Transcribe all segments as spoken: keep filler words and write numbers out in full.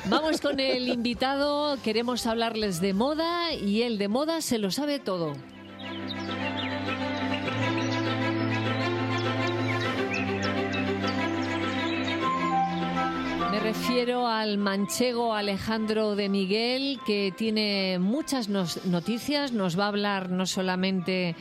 Vamos con el invitado, queremos hablarles de moda y él de moda se lo sabe todo. Me refiero al manchego Alejandro de Miguel, que tiene muchas nos- noticias. Nos va a hablar no solamente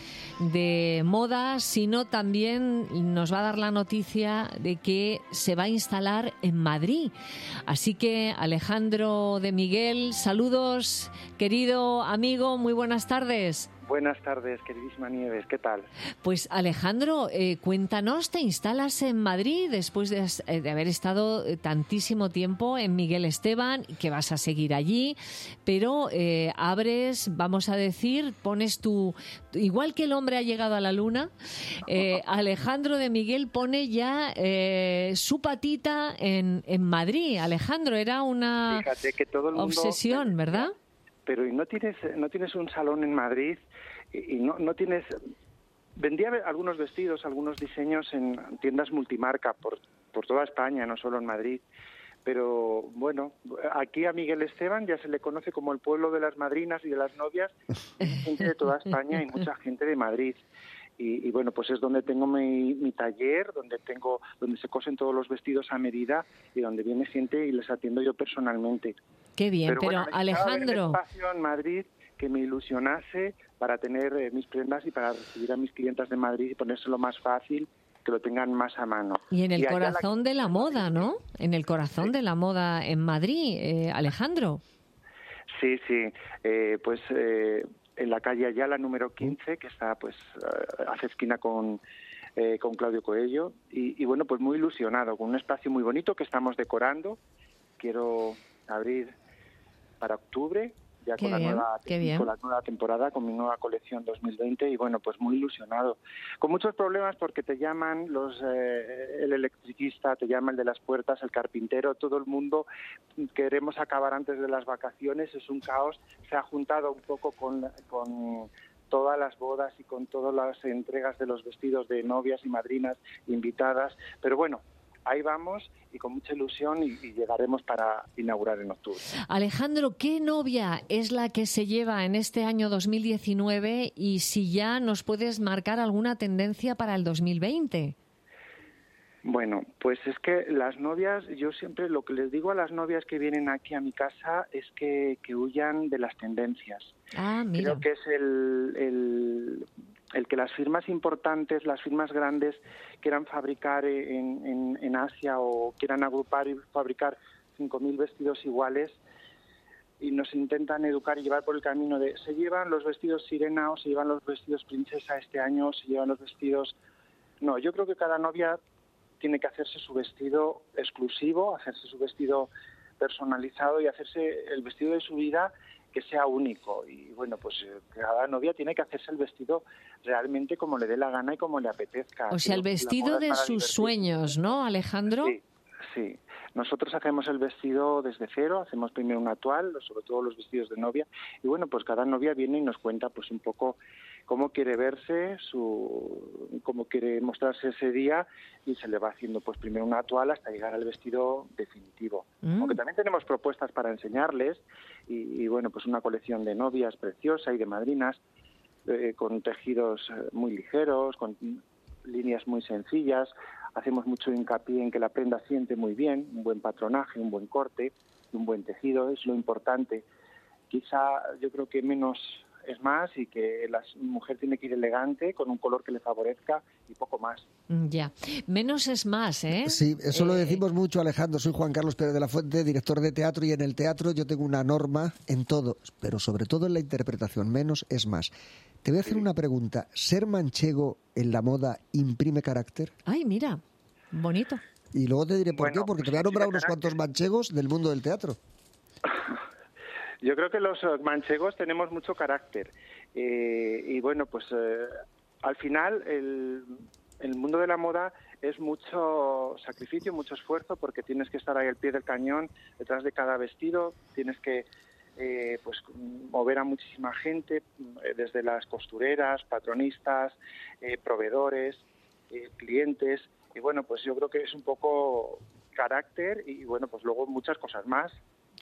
de moda, sino también nos va a dar la noticia de que se va a instalar en Madrid. Así que, Alejandro de Miguel, saludos, querido amigo, muy buenas tardes. Buenas tardes, queridísima Nieves, ¿qué tal? Pues Alejandro, eh, cuéntanos, te instalas en Madrid después de, eh, de haber estado eh, tantísimo tiempo en Miguel Esteban, que vas a seguir allí, pero eh, abres, vamos a decir, pones tu... Igual que el hombre ha llegado a la luna, eh, Alejandro de Miguel pone ya eh, su patita en, en Madrid. Alejandro, era una Fíjate que todo el mundo obsesión, ¿verdad? Pero ¿y no tienes no tienes un salón en Madrid y, y no no tienes vendía algunos vestidos, algunos diseños en tiendas multimarca por por toda España, no solo en Madrid. Pero bueno, aquí a Miguel Esteban ya se le conoce como el pueblo de las madrinas y de las novias, gente de toda España y mucha gente de Madrid. Y, y bueno, pues es donde tengo mi, mi taller, donde tengo donde se cosen todos los vestidos a medida y donde viene gente y les atiendo yo personalmente. Qué bien, pero, pero pero bueno, Alejandro... un espacio en Madrid que me ilusionase para tener eh, mis prendas y para recibir a mis clientas de Madrid y ponérselo más fácil, que lo tengan más a mano. Y en el y corazón la... de la moda, ¿no? En el corazón sí. de la moda en Madrid, eh, Alejandro. Sí, sí, eh, pues eh, en la calle Ayala número quince, que está pues hace esquina con... Eh, con Claudio Coello y, y bueno, pues muy ilusionado, con un espacio muy bonito que estamos decorando. Quiero abrir para octubre, ya con la, nueva, con la nueva temporada, con mi nueva colección dos mil veinte y bueno, pues muy ilusionado. Con muchos problemas porque te llaman los eh, el electricista, te llama el de las puertas, el carpintero, todo el mundo queremos acabar antes de las vacaciones, es un caos, se ha juntado un poco con... con todas las bodas y con todas las entregas de los vestidos de novias y madrinas invitadas, pero bueno, ahí vamos y con mucha ilusión y, y llegaremos para inaugurar en octubre. Alejandro, ¿qué novia es la que se lleva en este año dos mil diecinueve y si ya nos puedes marcar alguna tendencia para el dos mil veinte? Bueno, pues es que las novias, yo siempre lo que les digo a las novias que vienen aquí a mi casa es que, que huyan de las tendencias. Ah, mira. Creo que es el, el, el que las firmas importantes, las firmas grandes quieran fabricar en, en, en Asia o quieran agrupar y fabricar cinco mil vestidos iguales y nos intentan educar y llevar por el camino de se llevan los vestidos sirena o se llevan los vestidos princesa este año o se llevan los vestidos... No, yo creo que cada novia tiene que hacerse su vestido exclusivo, hacerse su vestido personalizado y hacerse el vestido de su vida que sea único. Y bueno, pues cada novia tiene que hacerse el vestido realmente como le dé la gana y como le apetezca. O sea, el vestido de sus divertir. sueños, ¿no, Alejandro? Sí, sí. Nosotros hacemos el vestido desde cero, hacemos primero un atual, sobre todo los vestidos de novia. Y bueno, pues cada novia viene y nos cuenta pues un poco cómo quiere verse, su, cómo quiere mostrarse ese día y se le va haciendo pues primero una atual hasta llegar al vestido definitivo. Mm. Aunque también tenemos propuestas para enseñarles y, y bueno, pues una colección de novias preciosa y de madrinas eh, con tejidos muy ligeros, con líneas muy sencillas. Hacemos mucho hincapié en que la prenda siente muy bien, un buen patronaje, un buen corte, un buen tejido, es lo importante. Quizá yo creo que menos es más y que la mujer tiene que ir elegante, con un color que le favorezca y poco más. Ya, menos es más, ¿eh? Sí, eso eh... lo decimos mucho, Alejandro. Soy Juan Carlos Pérez de la Fuente, director de teatro, y en el teatro yo tengo una norma en todo, pero sobre todo en la interpretación, menos es más. Te voy a hacer sí. una pregunta. ¿Ser manchego en la moda imprime carácter? Ay, mira, bonito. Y luego te diré por bueno, qué, porque pues te voy a nombrar unos carácter. cuantos manchegos del mundo del teatro. Yo creo que los manchegos tenemos mucho carácter eh, y bueno, pues eh, al final el, el mundo de la moda es mucho sacrificio, mucho esfuerzo porque tienes que estar ahí al pie del cañón, detrás de cada vestido, tienes que eh, pues mover a muchísima gente, eh, desde las costureras, patronistas, eh, proveedores, eh, clientes y bueno, pues yo creo que es un poco carácter y bueno, pues luego muchas cosas más.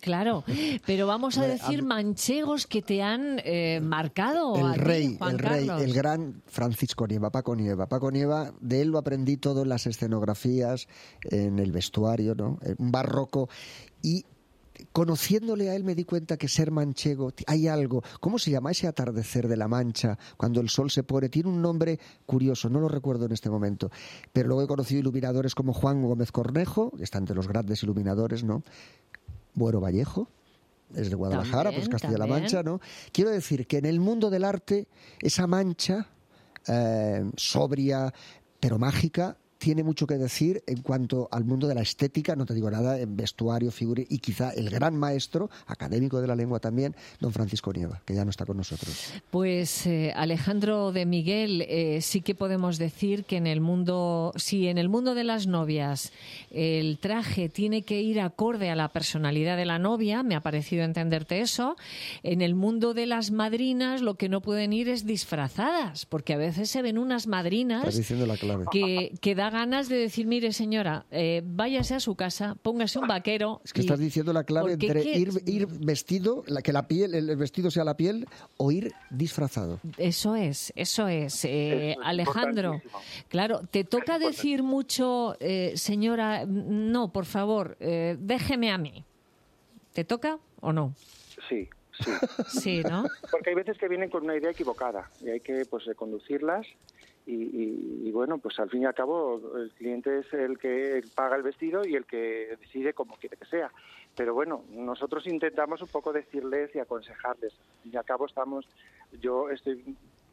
Claro, pero vamos a decir manchegos que te han eh, marcado. El a ti, rey, Juan el rey, Carlos. el gran Francisco Nieva, Paco Nieva. Paco Nieva, de él lo aprendí todo en las escenografías, en el vestuario, ¿no? Un barroco. Y conociéndole a él me di cuenta que ser manchego, hay algo, ¿cómo se llama ese atardecer de la Mancha cuando el sol se pone? Tiene un nombre curioso, no lo recuerdo en este momento, pero luego he conocido iluminadores como Juan Gómez Cornejo, que está entre los grandes iluminadores, ¿no? Buero Vallejo, es de Guadalajara, También, pues Castilla-La también. Mancha, ¿no? Quiero decir que en el mundo del arte, esa mancha eh, sobria, pero mágica, tiene mucho que decir en cuanto al mundo de la estética, no te digo nada, en vestuario, figura, y quizá el gran maestro, académico de la lengua también, don Francisco Nieva, que ya no está con nosotros. Pues eh, Alejandro de Miguel, eh, sí que podemos decir que en el mundo, si en el mundo de las novias el traje tiene que ir acorde a la personalidad de la novia, me ha parecido entenderte eso, en el mundo de las madrinas lo que no pueden ir es disfrazadas, porque a veces se ven unas madrinas Estás diciendo la clave. que, que da ganas de decir, mire señora, eh, váyase a su casa, póngase un vaquero. Es que y- estás diciendo la clave porque entre que- ir, ir vestido, la, que la piel, el vestido sea la piel, o ir disfrazado. Eso es, eso es. Eh, Eso es Alejandro, importantísimo. claro, ¿te toca importante. decir mucho, eh, señora, no, por favor, eh, déjeme a mí? ¿Te toca o no? Sí, sí. Sí, ¿no? Porque hay veces que vienen con una idea equivocada y hay que pues conducirlas y, y, y, bueno, pues al fin y al cabo el cliente es el que paga el vestido y el que decide cómo quiere que sea. Pero bueno, nosotros intentamos un poco decirles y aconsejarles. Al fin y al cabo estamos, yo estoy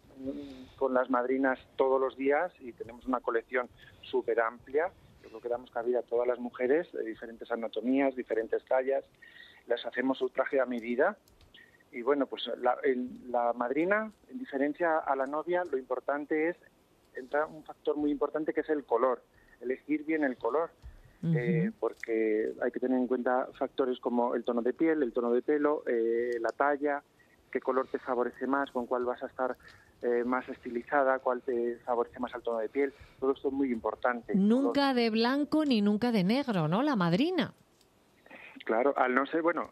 con las madrinas todos los días y tenemos una colección súper amplia. Yo creo que damos cabida a todas las mujeres de diferentes anatomías, diferentes tallas. Les hacemos su traje a medida. Y bueno, pues la, el, la madrina, en diferencia a la novia, lo importante es, entra un factor muy importante que es el color, elegir bien el color, Ujú. eh, porque hay que tener en cuenta factores como el tono de piel, el tono de pelo, eh, la talla, qué color te favorece más, con cuál vas a estar eh, más estilizada, cuál te favorece más al tono de piel, todo esto es muy importante. Nunca de blanco ni nunca de negro, ¿no? La madrina. Claro, al no ser, bueno,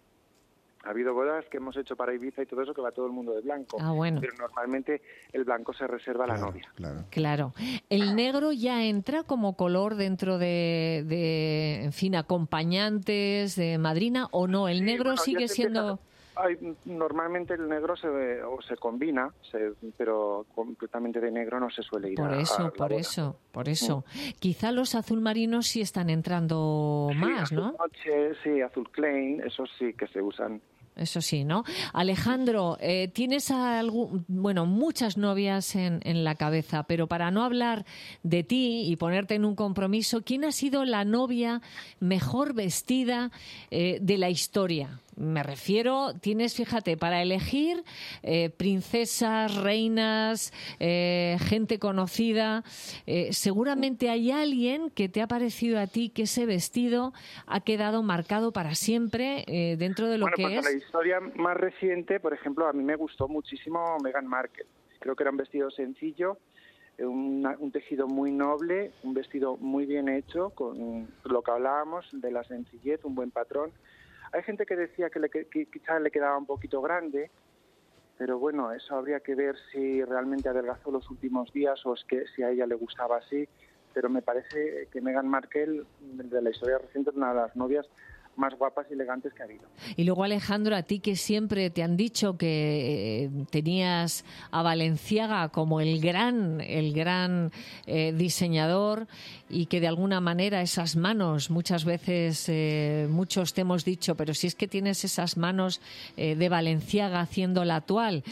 ha habido bodas que hemos hecho para Ibiza y todo eso que va todo el mundo de blanco. Ah, bueno. Pero normalmente el blanco se reserva a la Claro, novia. claro. Claro. ¿El negro ya entra como color dentro de, de, en fin, acompañantes de madrina o no? ¿El Sí, negro bueno, ya sigue se siendo...? empieza- Ay, normalmente el negro se ve- o se combina, se- pero completamente de negro no se suele ir Por a- a eso, la por boda. eso, por eso. Quizá los azul marinos sí están entrando Sí, más, azul ¿no? noche, sí, azul plain, esos sí que se usan. Eso sí, ¿no? Alejandro, eh, tienes algún, bueno, muchas novias en, en la cabeza, pero para no hablar de ti y ponerte en un compromiso, ¿quién ha sido la novia mejor vestida eh, de la historia? Me refiero, tienes, fíjate, para elegir eh, princesas, reinas, eh, gente conocida. Eh, seguramente hay alguien que te ha parecido a ti que ese vestido ha quedado marcado para siempre eh, dentro de lo Bueno, que pues es. a la historia más reciente, por ejemplo, a mí me gustó muchísimo Meghan Markle. Creo que era un vestido sencillo, eh, una- un tejido muy noble, un vestido muy bien hecho, con lo que hablábamos de la sencillez, un buen patrón. Hay gente que decía que, le, que quizás le quedaba un poquito grande, pero bueno, eso habría que ver si realmente adelgazó los últimos días o es que si a ella le gustaba así. Pero me parece que Meghan Markle, de la historia reciente, es una de las novias más guapas y elegantes que ha habido. Y luego, Alejandro, a ti que siempre te han dicho que eh, tenías a Balenciaga como el gran, el gran eh, diseñador y que de alguna manera esas manos, muchas veces, eh, muchos te hemos dicho, pero si es que tienes esas manos eh, de Balenciaga haciendo la actual,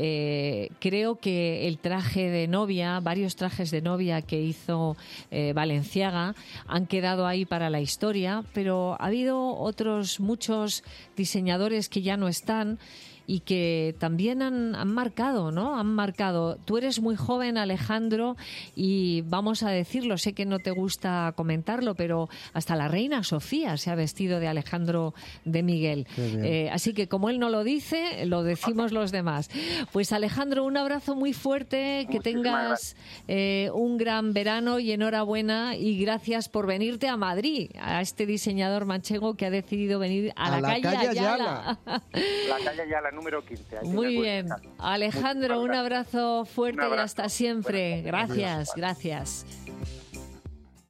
eh, creo que el traje de novia, varios trajes de novia que hizo eh, Balenciaga han quedado ahí para la historia, pero ha habido otros muchos diseñadores que ya no están y que también han, han marcado, ¿no? Han marcado. Tú eres muy joven, Alejandro, y vamos a decirlo, sé que no te gusta comentarlo, pero hasta la reina Sofía se ha vestido de Alejandro de Miguel. Eh, así que como él no lo dice, lo decimos los demás. Pues Alejandro, un abrazo muy fuerte, que tengas eh, un gran verano y enhorabuena, y gracias por venirte a Madrid, a este diseñador manchego que ha decidido venir a, a la, la calle, calle Ayala. Ayala. La calle Ayala número quince. Muy bien. Alejandro, un abrazo fuerte un abrazo. y hasta siempre. Gracias, gracias.